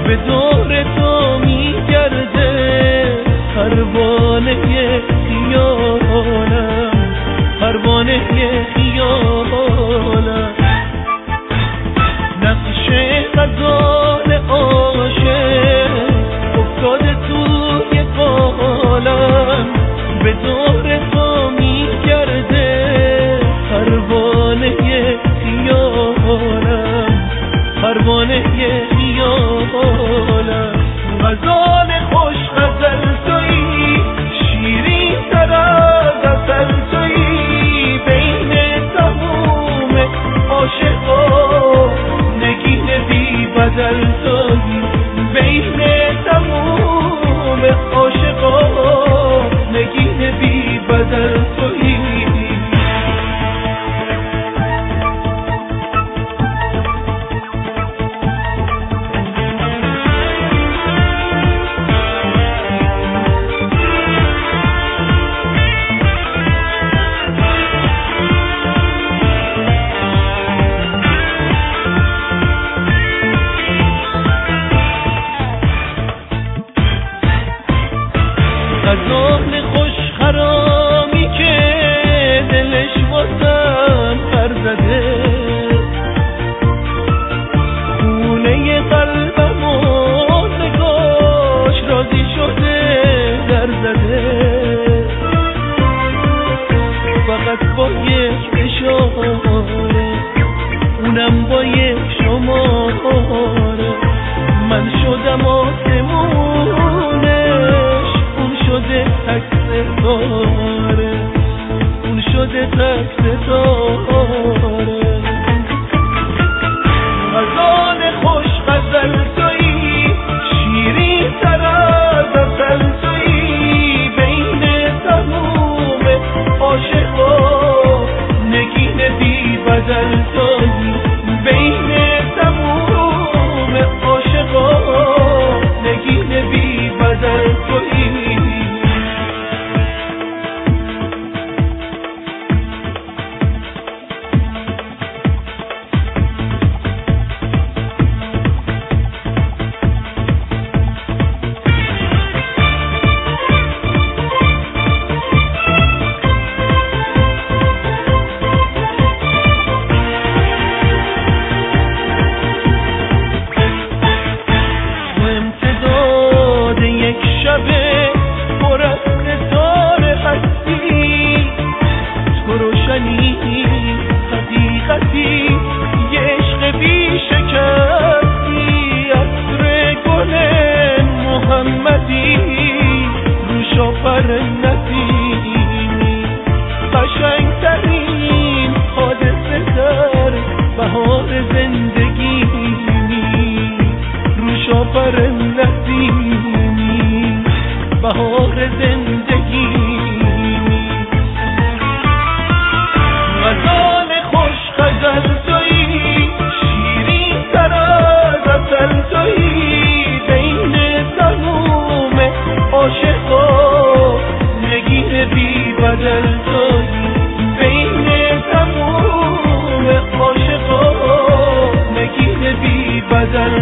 به دور تو میگرده پروانه خیالم، پروانه خیالم. نقش غزال عاشق افتاده توی قالم، به دور تو میگرده پروانه خیالم، پروانه خیالم. غزال خوش غزل تویی، شیرین تر از عسل تویی، بین تموم عاشقا نگین بی بدل تویی، بین تموم عاشقا نگین بی بدل تویی. غزال خوش خرامی که دلش واسم پر زده، خونه قلبم و نگاش راضی شده در زده، فقط با یک اشاره اونم با یک شماره من شدم آسمونش، اون شده تک ستاره، اون شده تک ستاره. غزال خوش غزل تویی، شیرین تر از عسل تویی، بین تموم عاشقا نگین بی بدل تویی، بین تموم عاشقا نگین بی بدل تویی. پر از ستاره هستی، تو روشنی حقیقتی، یه عشق بی شکستی، عطر گل محمدی، رو شاپر نسیمی، قشنگترین حادثه در بهار زندگیمی، رو شاپر نسیمی، بهار زندگی. غزال خوش غزل تویی، شیرین تر از عسل تویی، بین تموم عاشقا نگین بی بدل تویی، بین تموم عاشقا نگین بی بدل